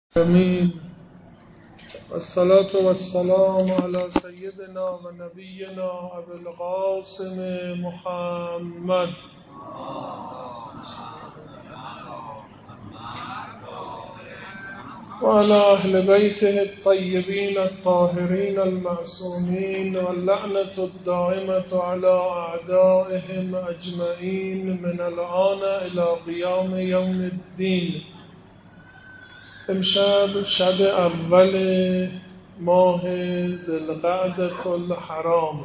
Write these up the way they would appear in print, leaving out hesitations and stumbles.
آمین. الصلاة والسلام على سيدنا ونبينا أبي القاسم محمد وعلى أهل بيته الطيبين الطاهرين المعصومين واللعنة الدائمة على أعدائهم أجمعين من الآن إلى قيام يوم الدين. امشب شب اول ماه ذوالقعدة الحرام.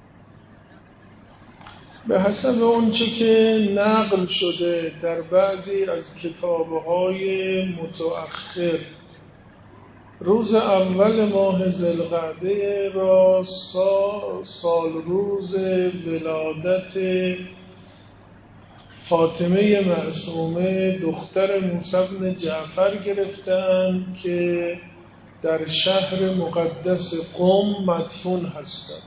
به حسب اونچه که نقل شده در بعضی از کتابهای متأخر، روز اول ماه ذوالقعده را سال روز ولادت فاطمه معصومه دختر موسی بن جعفر گرفتند که در شهر مقدس قم مدفون هستند.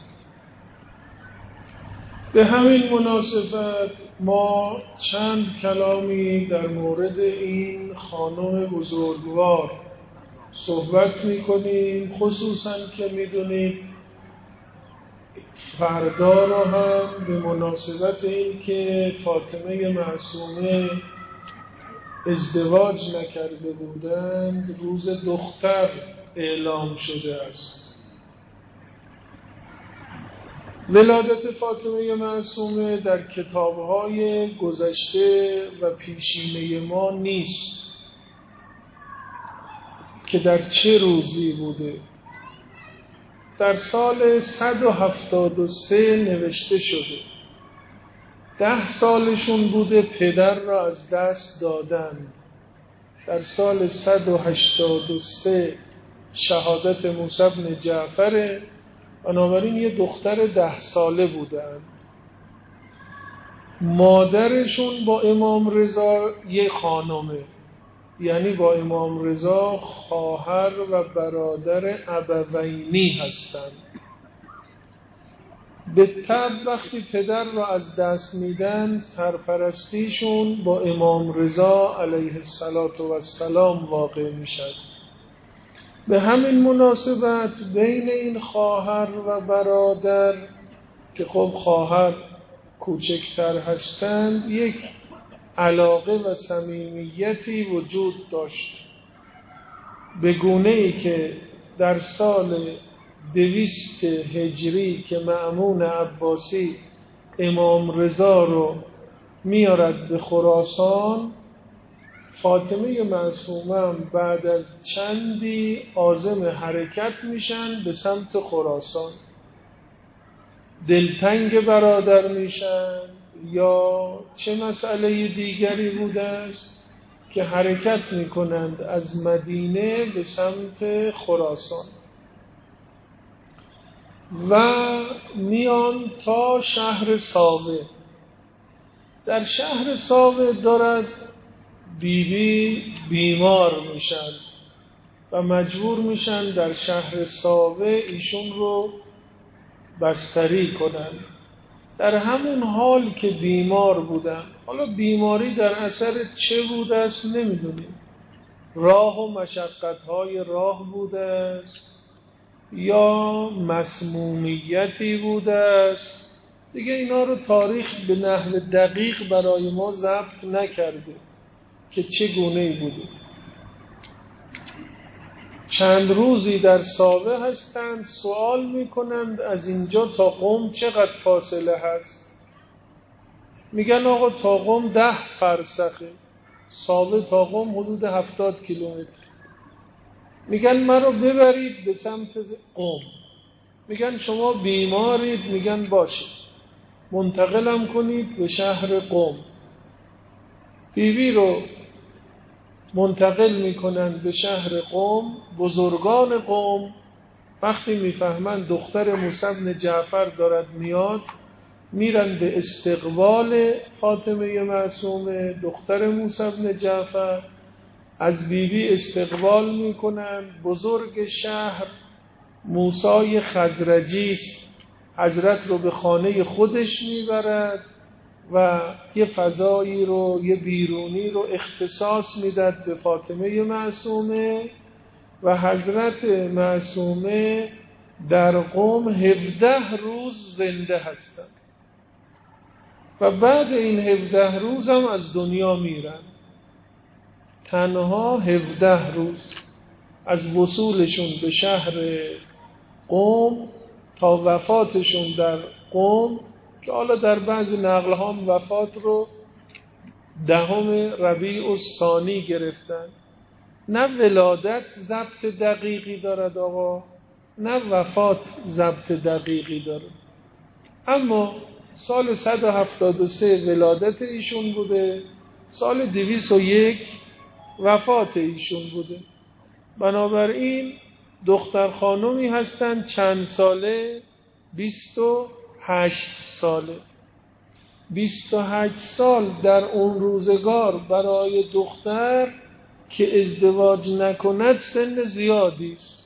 به همین مناسبت ما چند کلامی در مورد این خانم بزرگوار صحبت می‌کنیم، خصوصاً که می‌دونید فردا رو هم به مناسبت این که فاطمه معصومه ازدواج نکرده بودند روز دختر اعلام شده است. ولادت فاطمه معصومه در کتاب‌های گذشته و پیشینه ما نیست که در چه روزی بوده. در سال 173 نوشته شده. 10 سالشون بوده پدر را از دست دادند. در سال 183 شهادت موسی بن جعفر، بنابراین یه دختر 10 ساله بودند. مادرشون با امام رضا یه خانمه، یعنی با امام رضا خواهر و برادر ابوینی هستند. به طبع وقتی پدر را از دست میدن سرپرستیشون با امام رضا علیه السلام واقع میشد. به همین مناسبت بین این خواهر و برادر که خب خواهر کوچکتر هستند یک علاقه و صمیمیتی وجود داشت، به گونه‌ای که در سال 200 هجری که مأمون عباسی امام رضا رو میارد به خراسان، فاطمه معصومه بعد از چندی عازم حرکت میشن به سمت خراسان. دلتنگ برادر میشن یا چه مسئله دیگری بوده است که حرکت میکنند از مدینه به سمت خراسان و میان تا شهر ساوه. در شهر ساوه دارد بیبی بیمار میشن و مجبور میشن در شهر ساوه ایشون رو بستری کنن. در همون حال که بیمار بودن، حالا بیماری در اثر چه بوده است نمیدونیم، راه و مشقت‌های راه بوده است یا مسمومیتی بوده است، دیگه اینا رو تاریخ به نحو دقیق برای ما ضبط نکرده که چگونه بوده. چند روزی در ساوه هستند، سوال میکنند از اینجا تا قم چقدر فاصله هست؟ میگن آقا تا قم 10 فرسخه، ساوه تا قم حدود 70 کیلومتر. میگن مرا ببرید به سمت قم. میگن شما بیمارید؟ میگن باشه منتقلم کنید به شهر قم. بیبی رو منتقل میکنن به شهر قم. بزرگان قم وقتی میفهمن دختر موسی بن جعفر دارد میاد، میرن به استقبال فاطمه معصومه دختر موسی بن جعفر، از بیبی استقبال میکنن. بزرگ شهر موسی خزرجی است، حضرت رو به خانه خودش میبرد و یه فضایی رو، یه بیرونی رو اختصاص میداد به فاطمه معصومه و حضرت معصومه در قم 17 روز زنده هستند و بعد این 17 روز هم از دنیا میرن. تنها 17 روز از وصولشون به شهر قم تا وفاتشون در قم، که حالا در بعضی نقل هم وفات رو 10 ربیع الثانی گرفتن. نه ولادت ضبط دقیقی دارد آقا، نه وفات ضبط دقیقی داره، اما سال 173 ولادت ایشون بوده، سال 201 وفات ایشون بوده. بنابراین دختر خانومی هستند چند ساله؟ 28 ساله. 28 سال در اون روزگار برای دختر که ازدواج نکند سن زیادی است.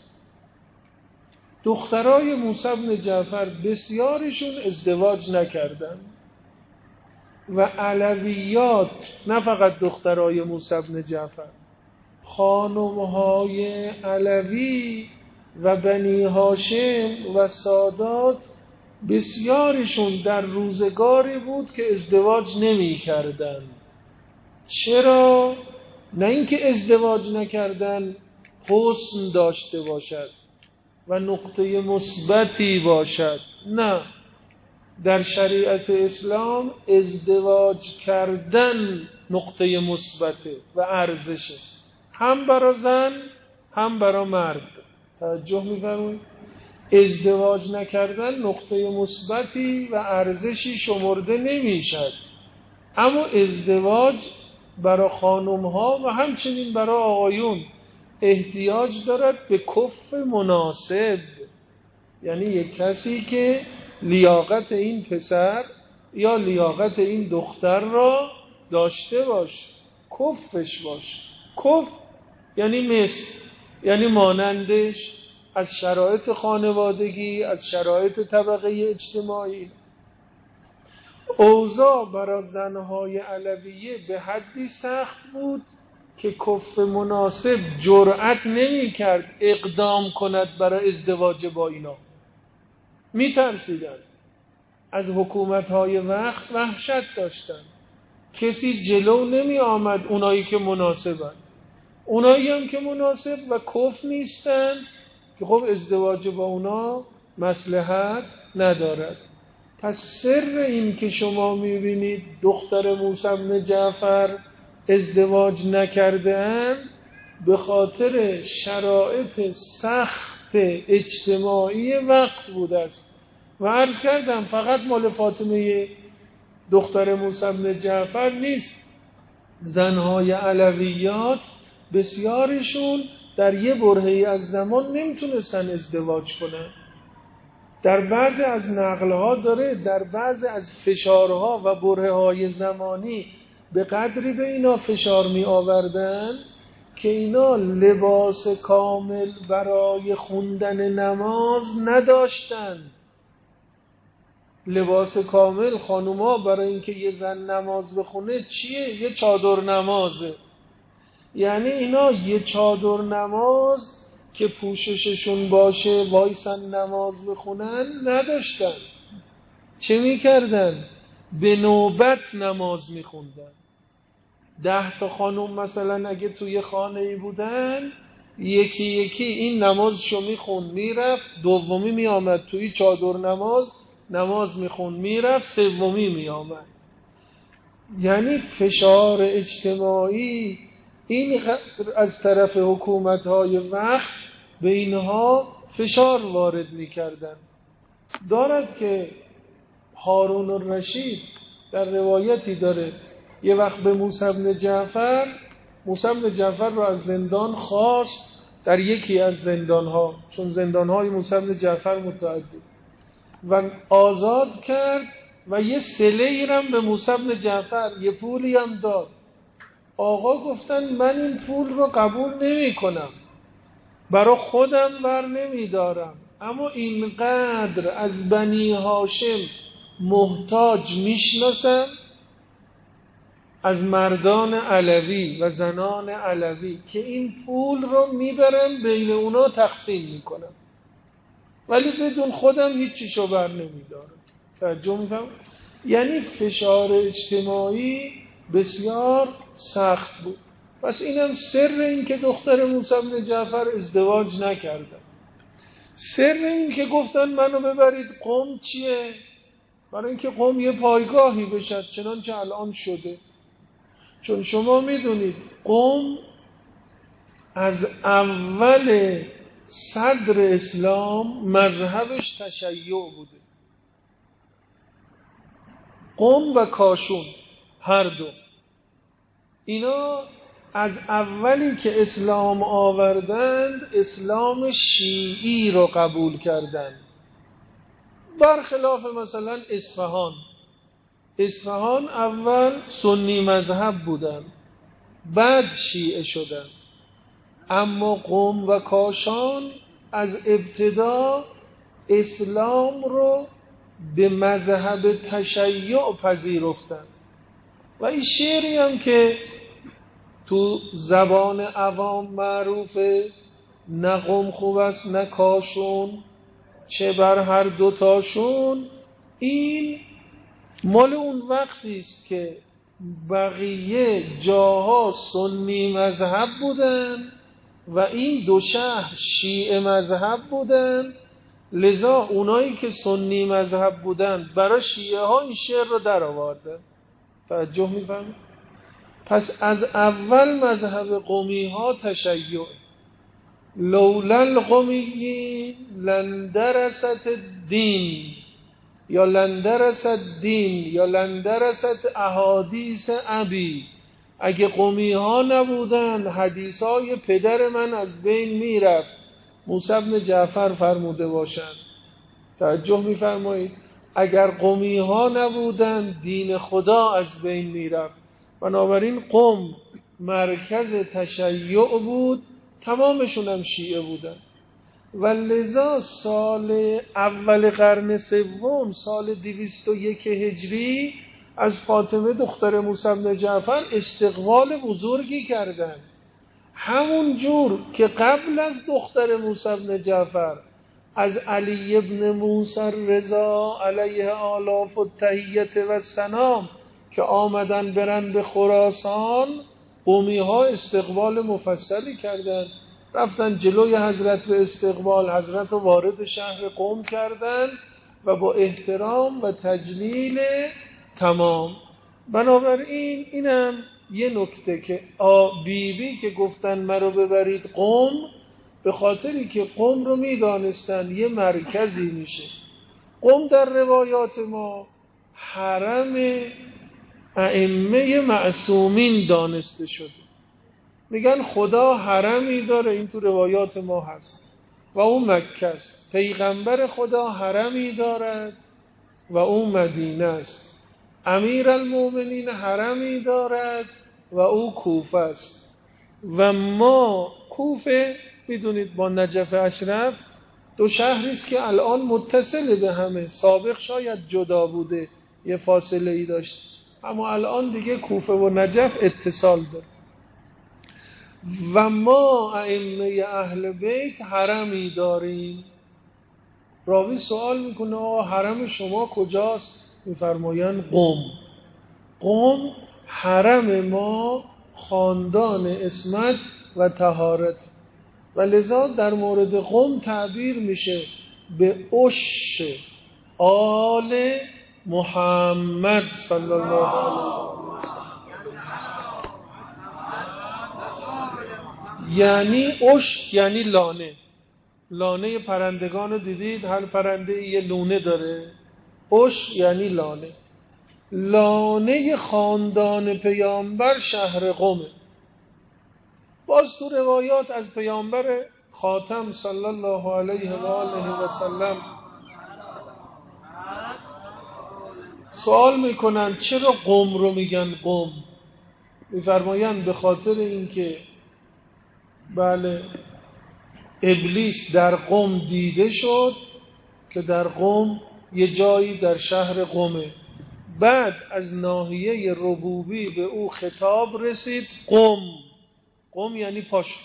دخترای موسی بن جعفر بسیارشون ازدواج نکردن و علویات، نه فقط دخترای موسی بن جعفر، خانمهای علوی و بنی هاشم و سادات بسیارشون در روزگاری بود که ازدواج نمی کردن. چرا؟ نه اینکه ازدواج نکردن حسن داشته باشد و نقطه مثبتی باشد، نه، در شریعت اسلام ازدواج کردن نقطه مثبته و ارزشه، هم برای زن هم برای مرد. توجه می‌فرمایید؟ ازدواج نکردن نقطه مثبتی و ارزشی شمرده نمیشد، اما ازدواج برای خانم‌ها و همچنین برای آقایون احتیاج دارد به کف مناسب، یعنی یک کسی که لیاقت این پسر یا لیاقت این دختر را داشته باش، کفش باش. کف یعنی مثل، یعنی مانندش، از شرایط خانوادگی، از شرایط طبقه اجتماعی. اوضاع برای زنهای علویه به حدی سخت بود که کف مناسب جرأت نمی کرد اقدام کند برای ازدواج با اینا. می ترسیدن از حکومتهای وقت، وحشت داشتن، کسی جلو نمی آمد. اونایی که مناسبن، اونایی هم که مناسب و کف نیستن، که خب ازدواج با اونا مصلحت ندارد. پس سر این که شما میبینید دختر موسی بن جعفر ازدواج نکرده‌اند به خاطر شرایط سخت اجتماعی وقت بوده است. و عرض کردم فقط مال فاطمه دختر موسی بن جعفر نیست، زنهای علویات بسیارشون در یه برهه‌ای از زمان نمیتونستن ازدواج کنن. در بعضی از نقلها داره در بعضی از فشارها و برهه‌های زمانی به قدری به اینا فشار می آوردن که اینا لباس کامل برای خوندن نماز نداشتن. لباس کامل خانوما برای اینکه یه زن نماز بخونه چیه؟ یه چادر نمازه. یعنی اینا یه چادر نماز که پوشششون باشه وایسن نماز بخونن نداشتن. چه میکردن؟ به نوبت نماز میخوندن. 10 تا خانم مثلا اگه توی خانه‌ای بودن، یکی یکی این نمازشو میخوند میرفت، دومی میآمد توی چادر نماز میخوند میرفت، سومی میآمد. یعنی فشار اجتماعی این از طرف حکومت‌های وقت به اینها فشار وارد می‌کردن. دارد که هارون الرشید در روایتی داره یه وقت به موسی بن جعفر رو از زندان خواست، در یکی از زندان‌ها، چون زندان‌های موسی بن جعفر متعدد، و آزاد کرد و یه صله‌ای هم به موسی بن جعفر یه پولی هم داد. آقا گفتن من این پول رو قبول نمی کنم، برای خودم بر نمی دارم، اما اینقدر از بنی هاشم محتاج میشناسم از مردان علوی و زنان علوی که این پول رو میبرم بین اونا تقسیم میکنم، ولی بدون خودم هیچیشو بر نمیدارم. توجه میفهم؟ یعنی فشار اجتماعی بسیار سخت بود. پس اینم سر این که دختر موسی بن جعفر ازدواج نکردن. سر این که گفتن منو ببرید قم چیه؟ برای اینکه قم یه پایگاهی بشد، چنانچه الان شده. چون شما میدونید قم از اول صدر اسلام مذهبش تشیع بوده. قم و کاشون هر دو اینا از اولی که اسلام آوردند اسلام شیعی رو قبول کردند، برخلاف مثلا اصفهان اول سنی مذهب بودن بعد شیعه شدن، اما قم و کاشان از ابتدا اسلام رو به مذهب تشیع پذیرفتن. و این شعری هم که تو زبان عوام معروفه، نه قم خوب است نه کاشون، چه بر هر دوتاشون، این مال اون وقتی است که بقیه جاها سنی مذهب بودن و این دو شهر شیعه مذهب بودن، لذا اونایی که سنی مذهب بودن برای شیعه ها این شعر رو در آوردن. توجه می‌فرمایید؟ پس از اول مذهب قمی ها تشیع، لولا القمیین لندرست الدین یا لندرست دین یا لندرست احادیث ابی، اگه قمی ها نبودن حدیث های پدر من از بین میرفت. موسی بن جعفر فرموده باشند. توجه میفرمایید؟ اگر قمی ها نبودن دین خدا از بین میرفت. بنابراین قم مرکز تشیع بود، تمامشون هم شیعه بودن و لذا سال اول قرن سوم، سال 201 هجری، از فاطمه دختر موسی بن جعفر استقبال بزرگی کردند. همون جور که قبل از دختر موسی بن جعفر از علی ابن موسی رضا علیه آلاف التحیت و سلام که آمدن برن به خراسان، قومی ها استقبال مفصلی کردند، رفتن جلوی حضرت به استقبال، حضرت رو وارد شهر قم کردند و با احترام و تجلیل تمام. بنابراین اینم یه نکته که بیبی که گفتن مرا ببرید قم، به خاطری که قم رو میدانستن یه مرکزی میشه. قم در روایات ما حرم ائمه معصومین دانسته شده. میگن خدا حرمی داره، این تو روایات ما هست، و اون مکه است. پیغمبر خدا حرمی دارد و اون مدینه است. امیرالمومنین حرمی دارد و او کوفه است. و ما کوفه میدونید با نجف اشرف دو شهری است که الان متصل به همه، سابق شاید جدا بوده یه فاصله ای داشت، اما الان دیگه کوفه و نجف اتصال داره. و ما ائمه اهل بیت حرمی داریم. راوی سوال میکنه آقا حرم شما کجاست؟ میفرمایند قم. قم حرم ما خاندان عصمت و طهارت، و لذا در مورد قم تعبیر میشه به عش آل محمد صلی الله علیه و یعنی عش یعنی لانه. لانه پرندگان رو دیدید؟ هر پرنده یه لونه داره. عش یعنی لانه. لانه خاندان پیامبر شهر قمه. باز تو روایات از پیامبر خاتم صلی الله علیه و آله و سلم سوال میکنن چرا قم رو میگن قم؟ میفرمایند به خاطر اینکه بله ابلیس در قم دیده شد که در قم یه جایی در شهر قمه، بعد از ناحیه ربوبی به او خطاب رسید قم. قم یعنی پاشو،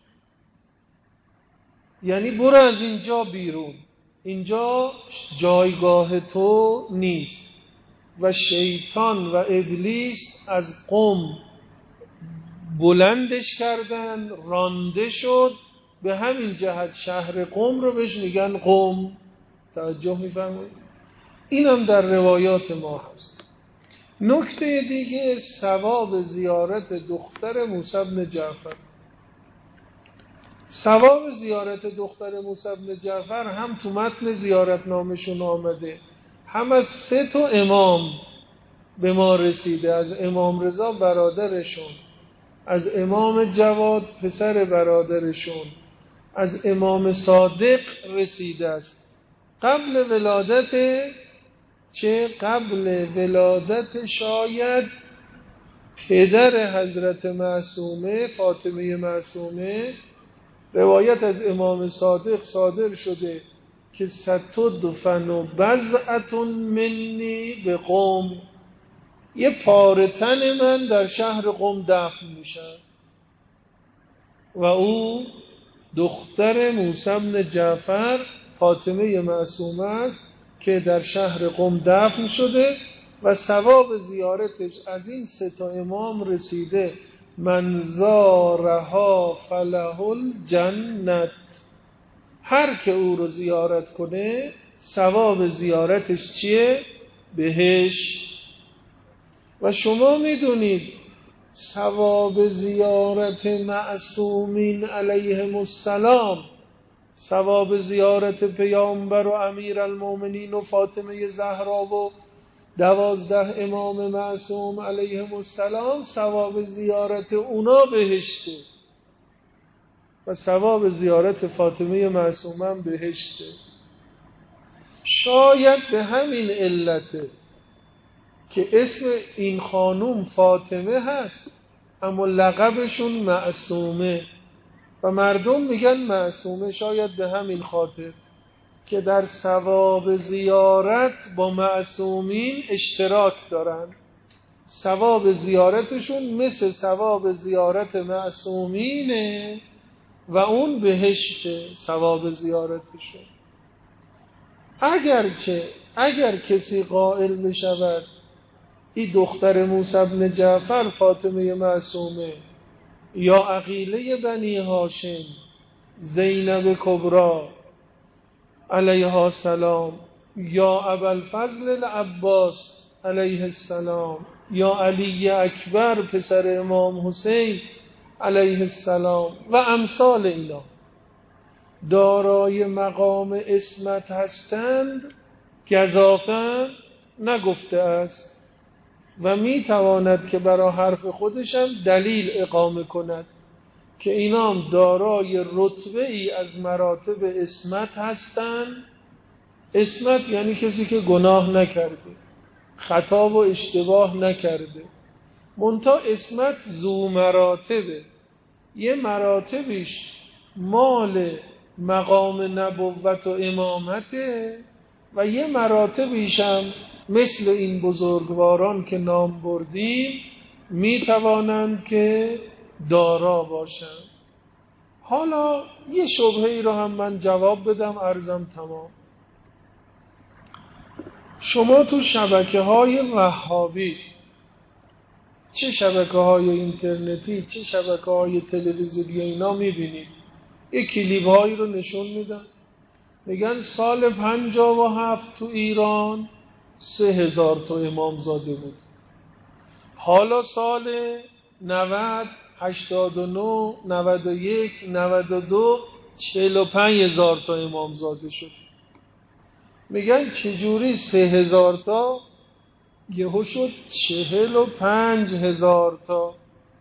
یعنی برو از اینجا بیرون، اینجا جایگاه تو نیست. و شیطان و ابلیس از قم بلندش کردن، رانده شد. به همین جهت شهر قم رو بهش میگن قم. توجه میفرمایید؟ اینم در روایات ما هست. نکته دیگه ثواب زیارت دختر موسی بن جعفر. ثواب زیارت دختر موسی بن جعفر هم تو متن زیارتنامشون آمده، هم از 3 امام به ما رسیده. از امام رضا برادرشون، از امام جواد پسر برادرشون، از امام صادق رسیده است. قبل ولادت شاید پدر حضرت معصومه فاطمه معصومه، روایت از امام صادق صادر شده که ستدفن بضعة منی به قم، یه پاره تن من در شهر قم دفن میشه. و او دختر موسی بن جعفر فاطمه معصومه است که در شهر قم دفن شده و ثواب زیارتش از این 3 امام رسیده. من زارها فله الجنت، هر که او رو زیارت کنه ثواب زیارتش چیه؟ بهشت. و شما میدونید ثواب زیارت معصومین علیهم السلام، ثواب زیارت پیامبر و امیرالمومنین و فاطمه زهرا و 12 امام معصوم علیهم السلام، ثواب زیارت اونا بهشته و ثواب زیارت فاطمه معصومه هم بهشته. شاید به همین علته که اسم این خانوم فاطمه هست اما لقبشون معصومه و مردم میگن معصومه. شاید به همین خاطر که در ثواب زیارت با معصومین اشتراک دارن، ثواب زیارتشون مثل ثواب زیارت معصومینه و اون بهشته ثواب زیارتشون. اگر کسی قائل بشود این دختر موسی بن جعفر فاطمه معصومه یا عقیله بنی هاشم زینب کبری علیها السلام یا ابوالفضل العباس علیه السلام یا علی اکبر پسر امام حسین علیه السلام و امثال اینا دارای مقام عصمت هستند، گزافه نگفته است و می تواند که برای حرف خودشم دلیل اقامه کند که اینام دارای رتبه ای از مراتب عصمت هستند. عصمت یعنی کسی که گناه نکرده، خطا و اشتباه نکرده. منتها عصمت ذو مراتبه، یه مراتبش مال مقام نبوت و امامته و یه مراتبش هم مثل این بزرگواران که نام بردیم می توانند که دارا باشند. حالا یه شبهه‌ای رو هم من جواب بدم، عرضم تمام. شما تو شبکه‌های وهابی، چه شبکه‌های اینترنتی چه شبکه‌های تلویزیونی اینا می‌بینید یه کلیپ‌هایی رو نشون میدن، میگن سال 57 تو ایران 3000 تا امامزاده بود، حالا سال 90 89 91 92 45000 تا امامزاده شد. میگن چجوری 3000 تا یهو شد 45000 تا،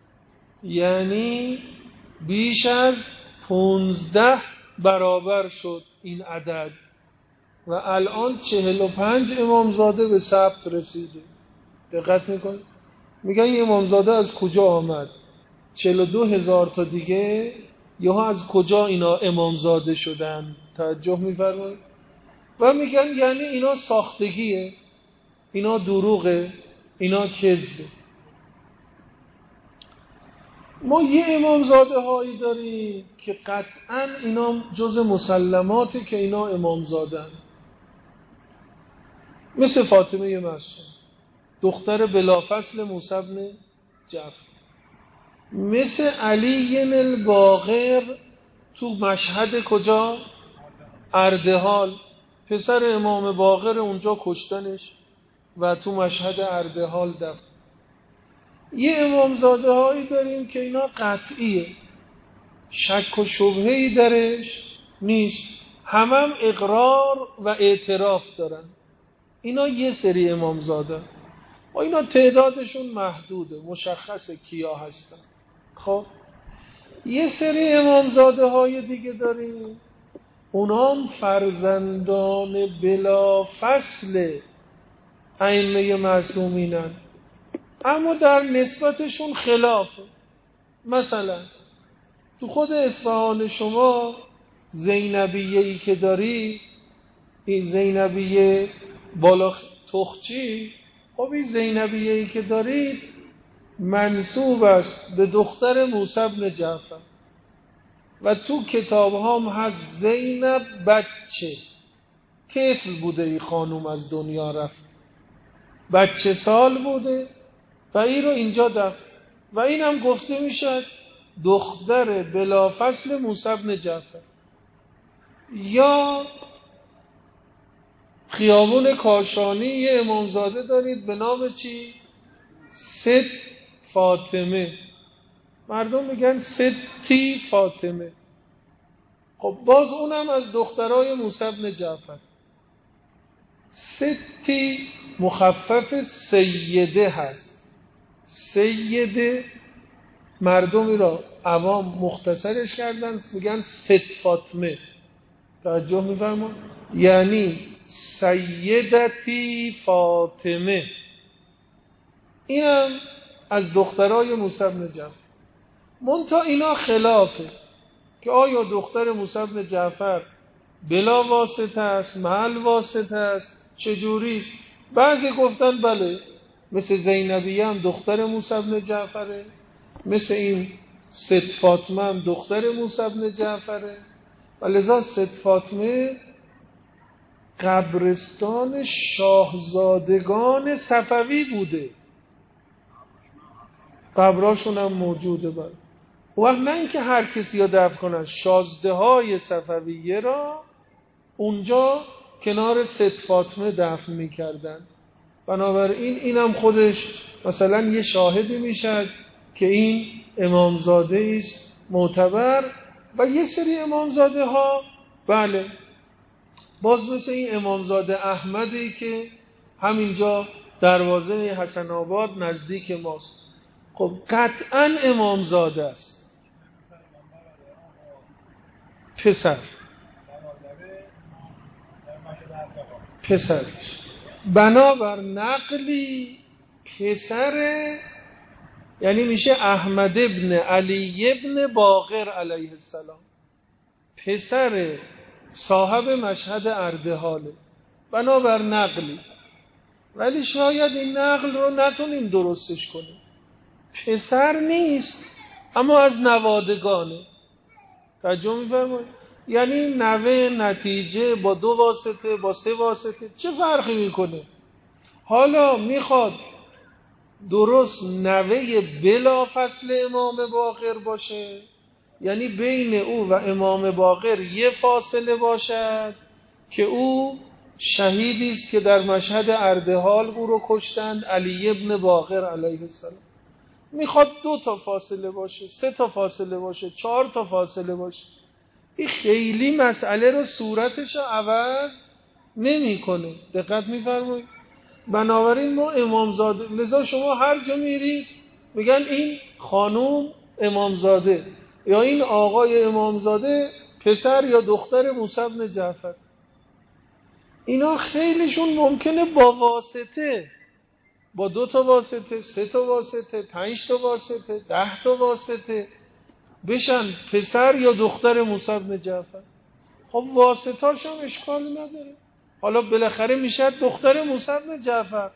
یعنی بیش از 15 برابر شد این عدد و الان 45 امامزاده به ثبت رسیده. دقت میکنید؟ میگن این امامزاده از کجا آمد؟ 42000 تا دیگه یهو از کجا اینا امامزاده شدن؟ توجه میفرمایید؟ و میگن یعنی اینا ساختگیه، اینا دروغه، اینا کذبه. ما یه امامزاده هایی داریم که قطعا اینا جز مسلماته که اینا امامزادن، مثل فاطمه معصوم دختر بلافصل موسی بن جعفر، مثل علی الباقر تو مشهد کجا؟ اردهال، پسر امام باقر اونجا کشتنش و تو مشهد اردهال دفن. یه امامزاده هایی داریم که اینا قطعیه، شک و شبهه‌ای درش نیست، هم اقرار و اعتراف دارن. اینا یه سری امامزاده و اینا تعدادشون محدوده، مشخصه کیا هستن. خب یه سری امامزاده های دیگه داریم، اونا هم فرزندان بلا فصل ائمه معصومینن، اما در نسبتشون خلافه. مثلا تو خود اصفهان شما زینبیه‌ای که داری، این زینبیه بالا تخچی، خب این زینبیه‌ای که دارید منسوب است به دختر موسی بن جعفر و تو کتاب هم هست زینب بچه، طفل بوده این خانوم از دنیا رفت، بچه سال بوده و این رو اینجا دفن و این هم گفته میشد دختر بلافصل موسی بن جعفر. یا خیابون کاشانی یه امامزاده دارید به نام چی؟ ست فاطمه، مردم میگن ستی فاطمه. خب باز اونم از دخترای موسی بن جعفر. ستی مخفف سیده هست، سیده مردمی را عوام مختصرش کردن میگن ست فاطمه، توجه میفرمون، یعنی سیدتی فاطمه. اینم از دخترای موسی بن جعفر. منتها اینا خلافه که آیا دختر موسی بن جعفر بلا واسطه است، محل واسطه است، چجوریست؟ بعضی گفتن بله، مثل زینبیه هم دختر موسی بن جعفره، مثل این ست فاطمه هم دختر موسی بن جعفره و لذا ست فاطمه قبرستان شاهزادگان صفوی بوده، قبراشون هم موجوده. بله و نه اینکه هر کسی رو دفن کنن، شازده های صفویه را اونجا کنار ست فاطمه دفن میکردن. بنابراین اینم خودش مثلا یه شاهدی میشد که این امامزاده است معتبر. و یه سری امامزاده ها بله باز مثل این امامزاده احمدی که همینجا دروازه حسن آباد نزدیک ماست، خب قطعا امامزاده است، پسرش بنابر نقلی پسر، یعنی میشه احمد ابن علی ابن باقر علیه السلام، پسر صاحب مشهد اردهاله بنابر نقلی. ولی شاید این نقل رو نتونیم درستش کنیم، پسر نیست اما از نوادگانه، توجه می‌فرمایید؟ یعنی نوه نتیجه با 2 واسطه با 3 واسطه چه فرقی میکنه؟ حالا میخواد درست نوه بلا فصل امام باقر باشه، یعنی بین او و امام باقر یه فاصله باشد که او شهیدی است که در مشهد اردهال او رو کشتند، علی ابن باقر علیه السلام. میخواد 2 تا فاصله باشه، 3 تا فاصله باشه، 4 تا فاصله باشه، این خیلی مسئله رو صورتش رو عوض نمیکنه. دقت میفرمایید؟ بنابراین ما امامزاده، لذا شما هر جا میرید میگن این خانوم امامزاده یا این آقای امامزاده پسر یا دختر موسی بن جعفر. اینا خیلیشون ممکنه با واسطه، با 2 تا واسطه، 3 تا واسطه، 5 تا واسطه، 10 تا واسطه بشن پسر یا دختر موسی بن جعفر. خب واسطاش هم اشکالی نداره، حالا بالاخره میشه دختر موسی بن جعفر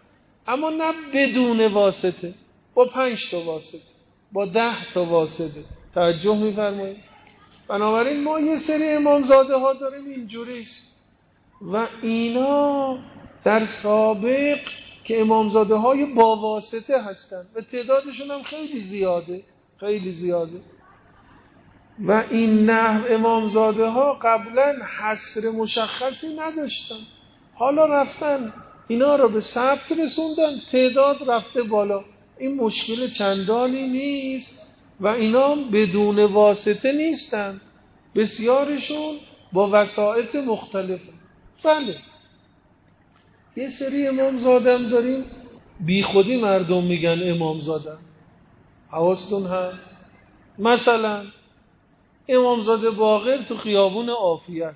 اما نه بدون واسطه، با 5 تا واسطه، با 10 تا واسطه. توجه می‌فرمایید؟ بنابراین ما یه سری امامزاده ها داریم اینجوریست و اینا در سابق که امامزاده های با واسطه هستن و تعدادشون هم خیلی زیاده، خیلی زیاده. و این نحو امامزاده ها قبلا حصر مشخصی نداشتن، حالا رفتن اینا رو به ثبت رسوندن، تعداد رفته بالا. این مشکل چندانی نیست و اینا بدون واسطه نیستن، بسیارشون با وسائط مختلفه. بله یه سری امامزادم داریم بی خودی مردم میگن امامزادم، حواستون هست؟ مثلا امامزاده باقر تو خیابون عافیت،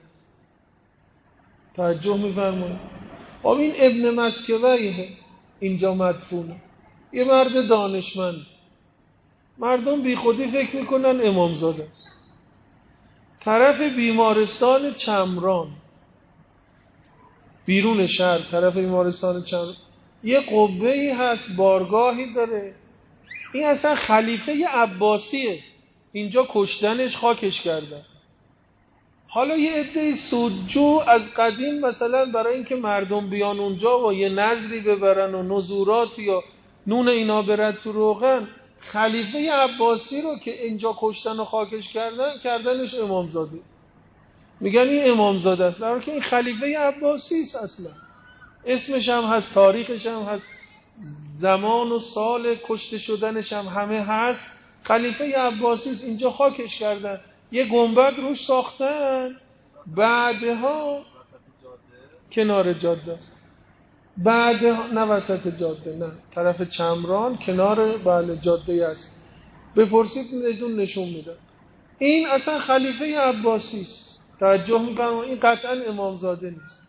توجه میفرمایید؟ خب این ابن مسکویه اینجا مدفونه، یه مرد دانشمند، مردم بی خودی فکر میکنن امامزاده است. طرف بیمارستان چمران، بیرون شهر، طرف بیمارستان چمران یه قبه‌ای هست، بارگاهی داره، این اصلا خلیفه عباسیه، اینجا کشتنش، خاکش کردن. حالا یه عده سودجو از قدیم مثلا برای اینکه مردم بیان اونجا و یه نظری ببرن و نذورات یا نون اینا برد تو روغن، خلیفه عباسی رو که اینجا کشتن و خاکش کردنش امامزاده، میگن این امامزاده است، در حالی که این خلیفه عباسی است، اصلا اسمش هم هست، تاریخش هم هست، زمان و سال کشته شدنش هم همه هست، خلیفه عباسی است، اینجا خاکش کردن، یه گنبد روش ساختن، بعدها کنار جاده است، بعدها نه وسط جاده، نه طرف چمران کنار بله جاده است، بپرسید نشون میدن. این اصلا خلیفه عباسی است، توجه می‌فرمایید؟ این قطعا امامزاده نیست.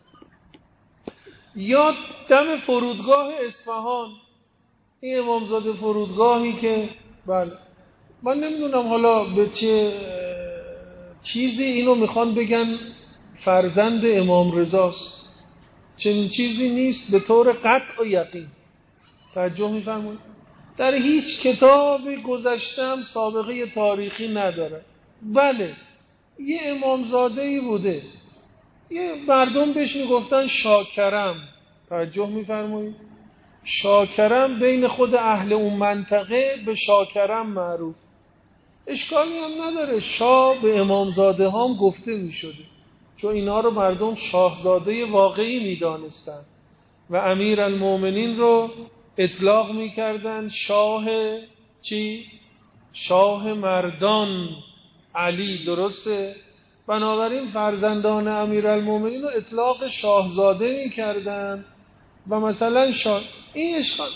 یا دم فرودگاه اصفهان، این امامزاده فرودگاهی که بله من نمیدونم حالا به چه چیزی اینو میخوان بگن فرزند امام رضاست، چنین چیزی نیست به طور قطع و یقین، توجه می‌فرمایید؟ در هیچ کتاب گذشته‌ام سابقه تاریخی نداره. بله یه امامزاده‌ای بوده، یه مردم بهش میگفتن شاکرم، توجه می‌فرمایید؟ شاکرم بین خود اهل اون منطقه به شاکرم معروف، اشکالی هم نداره، شاه به امامزاده هم گفته میشده چون اینا رو مردم شاهزاده واقعی میدانستن و امیر المومنین رو اطلاق میکردن شاه چی؟ شاه مردان علی، درسته؟ بنابراین فرزندان امیر المومنین رو اطلاق شاهزاده میکردن و مثلا شاه، این اشکال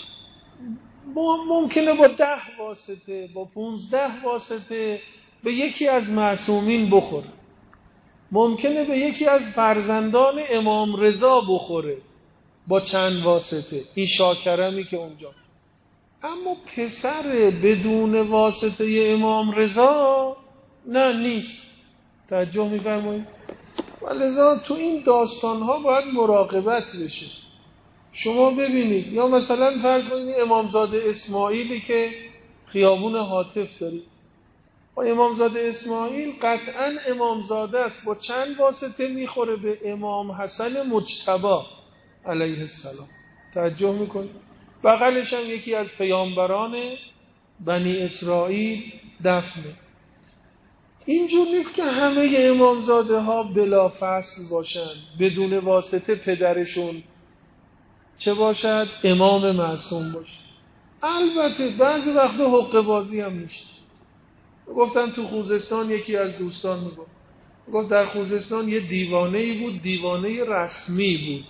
ممکنه با 10 واسطه با 15 واسطه به یکی از معصومین بخوره، ممکنه به یکی از فرزندان امام رضا بخوره با چند واسطه، این شاکرمی که اونجا، اما پسر بدون واسطه امام رضا نه نیست، توجه می‌فرمایید؟ ولذا تو این داستان‌ها باید مراقبت بشه. شما ببینید یا مثلا فرض کنید امامزاده اسماعیلی که خیابون هاتف دارید، و امامزاده اسماعیل قطعا امامزاده است، با چند واسطه میخوره به امام حسن مجتبی علیه السلام، توجه میکنید؟ بغلش هم یکی از پیامبران بنی اسرائیل دفنه. اینجور نیست که همه امامزاده ها بلا فصل باشن، بدون واسطه پدرشون چه باشد؟ امام معصوم باشه. البته بعضی وقتا حقه بازی هم میشه. گفتم تو خوزستان یکی از دوستان گفت در خوزستان یه دیوانه‌ای بود، دیوانه رسمی بود،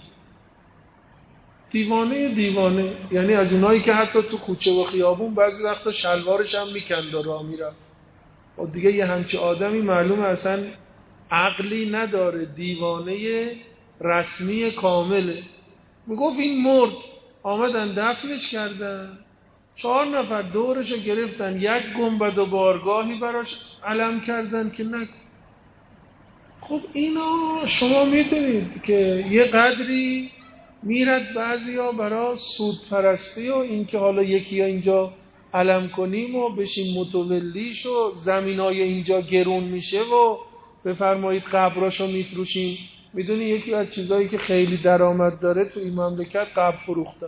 دیوانه یعنی از اونایی که حتی تو کوچه و خیابون بعضی وقتا شلوارش هم میکند و راه میرفت. و دیگه یه همچی آدمی معلومه اصلا عقلی نداره، دیوانه رسمی کامله. میگفت این مرد، آمدن دفنش کردن، 4 نفر دورشو گرفتن، یک گنبد و بارگاهی براش علم کردن که نکن. خب اینا شما میدونید که یه قدری میرد بعضیا برای سودپرستی و اینکه حالا یکی اینجا علم کنیم و بشیم متولیش و زمینای اینجا گرون میشه و بفرمایید قبراشو میفروشیم. میدونی یکی از چیزایی که خیلی درآمد داره تو این مملکت قبر فروختن.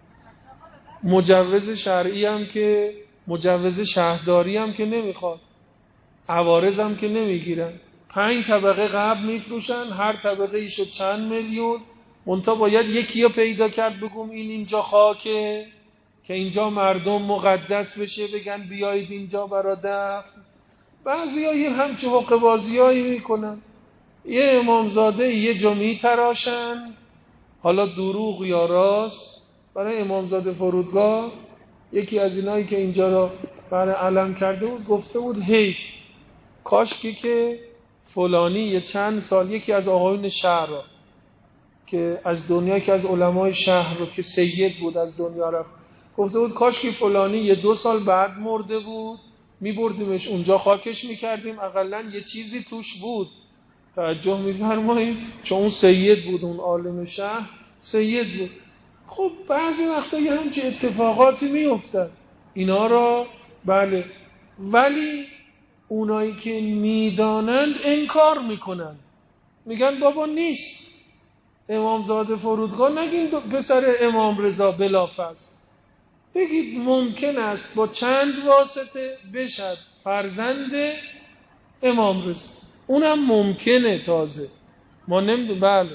مجوز شرعی هم که مجوز شهرداری هم که نمیخواد، عوارض هم که نمیگیرن، 5 طبقه قبر میفروشن، هر طبقه ایشو چند میلیون. منتها باید یکی رو پیدا کرد بگم این اینجا خاکه که اینجا مردم مقدس بشه بگن بیایید اینجا برا دفن. بعضی یه همچه حقه بازیایی میکنن، یه امامزاده یه جا میتراشن، حالا دروغ یا راست. برای امامزاده فرودگاه یکی از اینایی که اینجا رو برای علم کرده بود گفته بود حیف کاشکی که فلانی یه چند سال یکی از آقایون شهر رو که از دنیا که از علمای شهر رو که سید بود از دنیا رفت، گفته بود کاشکی فلانی 1-2 سال بعد مرده بود میبردیمش اونجا خاکش میکردیم اقلن یه چیزی توش بود. توجه میفرمایید؟ چون اون سید بود، اون عالم شهر سید بود. خب بعضی وقتا یه همچه اتفاقاتی میافتد اینا را بله، ولی اونایی که میدانند انکار میکنن، میگن بابا نیست. امامزاده فرودگاه نگین پسر امام رضا بلافاصله، بگید ممکن است با چند واسطه بشد فرزند امام رضا، اونم ممکنه. تازه ما نمیدونم. بله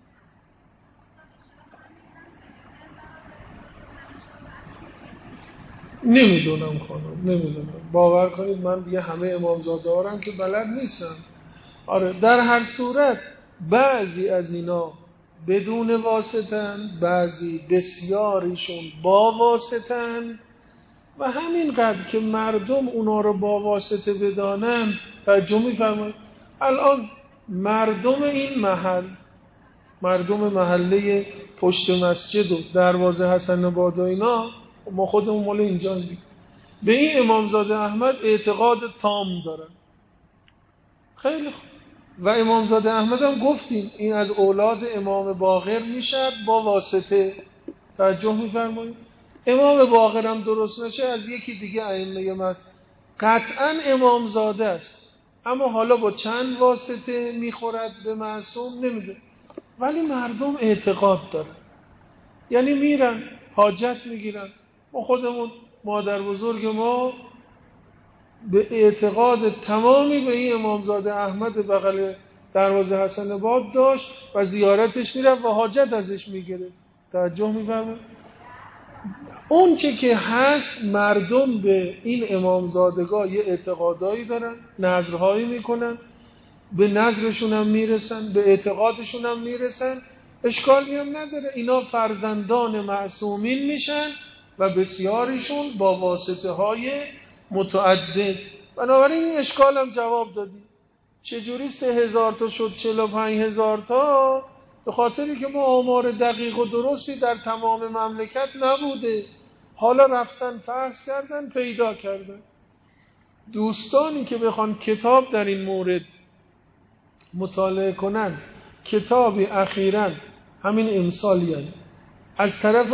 نمیدونم خانم، نمیدونم، باور کنید من دیگه همه امامزاده ها که بلد نیستم. آره در هر صورت بعضی از اینا بدون واسطن، بعضی بسیاریشون با واسطن و همینقدر که مردم اونا رو با واسطه بدانند. توجه می‌فرمایید؟ الان مردم این محل، مردم محله پشت مسجد و دروازه حسن آباد و اینا، ما خودمون مال اینجاییم، به این امامزاده احمد اعتقاد تام دارن. خیلی خوب. و امامزاده احمد هم گفتیم این از اولاد امام باقر میشد با واسطه. توجه می‌فرمایید؟ امام باقر هم درست نشه از یکی دیگه ائمه مس قطعا امامزاده است، اما حالا با چند واسطه میخورد به معصوم نمیده. ولی مردم اعتقاد دارن، یعنی میرن حاجت میگیرن. ما خودمون مادر بزرگ ما به اعتقاد تمامی به این امامزاده احمد بغل دروازه حسن آباد داشت و زیارتش میرفت و حاجت ازش میگرفت. توجه میفرمایید؟ اون چه که هست مردم به این امامزادگاه یه اعتقادایی دارن، نظرهایی میکنن، به نظرشون هم میرسن، به اعتقادشون هم میرسن، اشکالی هم نداره. اینا فرزندان معصومین میشن و بسیاریشون با واسطه های متعدد. بنابراین این اشکال هم جواب دادی. چجوری 3000 تا شد 45000 تا؟ به خاطری که ما آمار دقیق و درستی در تمام مملکت نبوده، حالا رفتن فحص کردن پیدا کردن. دوستانی که بخوان کتاب در این مورد مطالعه کنن، کتابی اخیراً همین امسال یعنی از طرف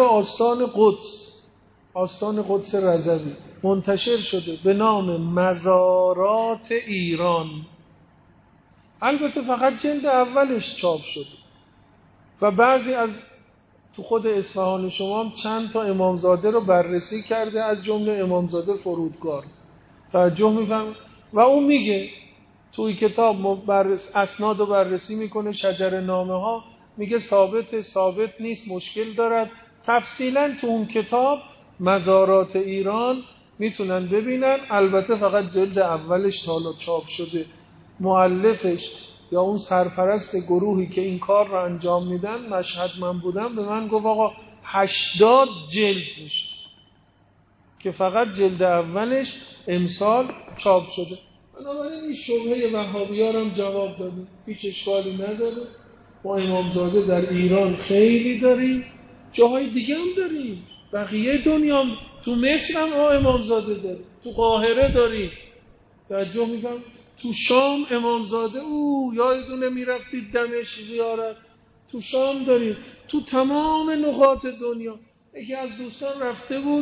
آستان قدس رضوی منتشر شده به نام مزارات ایران. البته فقط جلد اولش چاپ شده و بعضی از تو خود اصفهان شما هم چند تا امامزاده رو بررسی کرده از جمله امامزاده فرودگار. توجه می‌فرمایید؟ و اون میگه توی کتاب اسناد رو بررسی میکنه، شجر نامه ها، میگه ثابت نیست، مشکل دارد. تفصیلا تو اون کتاب مزارات ایران میتونن ببینن. البته فقط جلد اولش تا حالا چاپ شده. مؤلفش یا اون سرپرست گروهی که این کار رو انجام میدن، مشهد من بودم، به من گفت آقا 80 جلد میشه که فقط جلد اولش امسال چاپ شده. بنابراین این شبهه وهابی‌ها هم جواب دادیم، هیچ اشکالی نداره. ما امامزاده در ایران خیلی داریم، جاهای دیگه هم داریم، بقیه دنیا هم. تو مصر هم امامزاده داریم، تو قاهره داریم. توجه می‌فرمایید؟ تو شام امامزاده یادتونه میرفتید دمشق زیارت، تو شام داریم، تو تمام نقاط دنیا. یکی از دوستان رفته بود،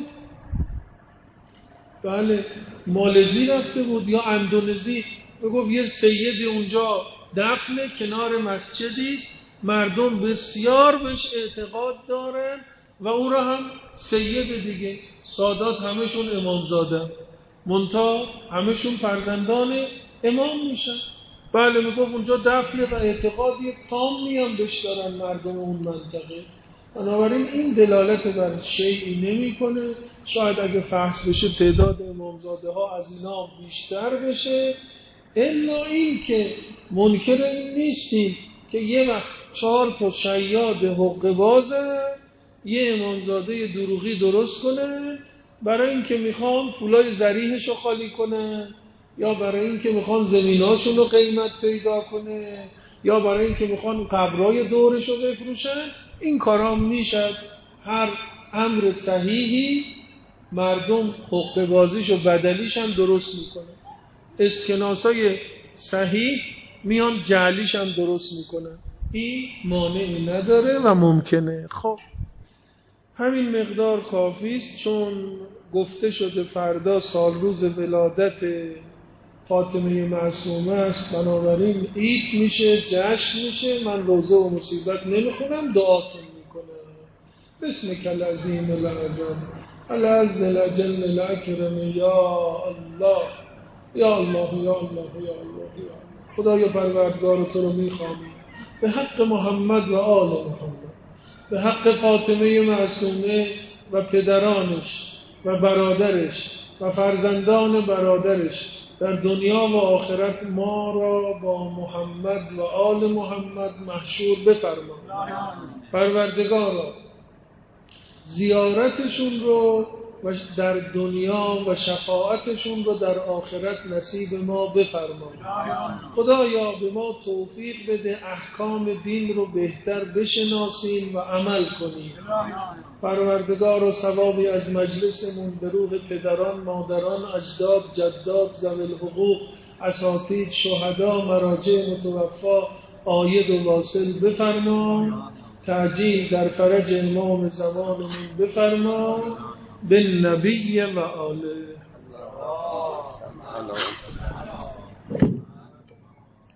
بله مالزی رفته بود یا اندونزی، گفت یه سیدی اونجا دفنه کنار مسجدی است، مردم بسیار بهش اعتقاد دارن و او را هم سید دیگه، سادات همشون امامزاده، منتها همشون فرزندان امام میشن. بله میگفت اونجا دفنه و اعتقادی تامی هم بهش دارن مردم اون منطقه. بنابراین این دلالت بر شیئی نمیکنه. شاید اگه فحص بشه تعداد امامزاده ها از اینا بیشتر بشه، الا این که منکر این نیستیم که یه وقت 4 تا شیاد حقه بازن یه امامزاده دروغی درست کنن برای اینکه میخوان پولای زریحشو خالی کنن، یا برای اینکه میخوان زمیناشون رو قیمت پیدا کنه، یا برای اینکه میخوان قبرای دورش رو بفروشن. این کارا میشد. هر امر صحیحی مردم حقه بازیش و بدلیش هم درست میکنن، اسکناسای صحیح میان جعلیش هم درست میکنن. این مانعی نداره و ممکنه. خب همین مقدار کافی است، چون گفته شده فردا سال روز ولادت فاطمه معصومه است، بنابراین عید میشه، جشن میشه. من روزه و مصیبت نمیخونم، دعاتون میکنم. بسمک العظیم الاعظم العز الاجل الاکرم یا الله یا الله یا الله یا الله یا الله. خدایا پروردگار تو رو میخوامیم به حق محمد و آل محمد، به حق فاطمه معصومه و پدرانش و برادرش و فرزندان برادرش در دنیا و آخرت ما را با محمد و آل محمد محشور بفرما. پروردگارا زیارتشون رو و در دنیا و شفاعتشون رو در آخرت نصیب ما بفرما. خدایا به ما توفیق بده احکام دین رو بهتر بشناسیم و عمل کنیم. پروردگار و ثوابی از مجلسمون به روح پدران، مادران، اجداد، جدات، ذوی الحقوق، اساتید، شهدا، مراجع متوفا عاید و واصل بفرما. تعجیل در فرج امام زمانمون بفرما. بالنبی و آله.